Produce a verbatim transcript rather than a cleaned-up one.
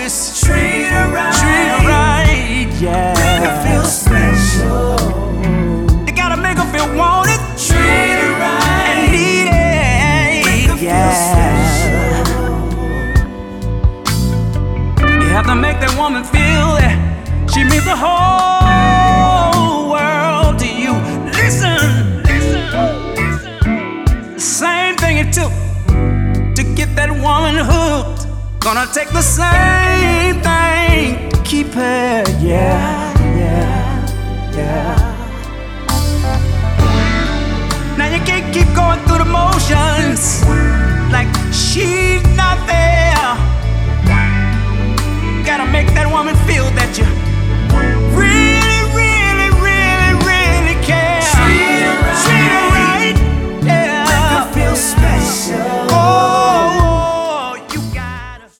always treat her right. Treat her right, yeah. Make her feel special. You gotta make her feel wanted. Treat her right. And needed, Make her yeah. feel special. You have to make that woman feel that she means the whole world to you. Listen, listen, listen. The same thing it took to get that woman hooked, gonna take the same thing to keep her. Yeah, yeah, yeah. Now you can't keep going through the motions like she's not there.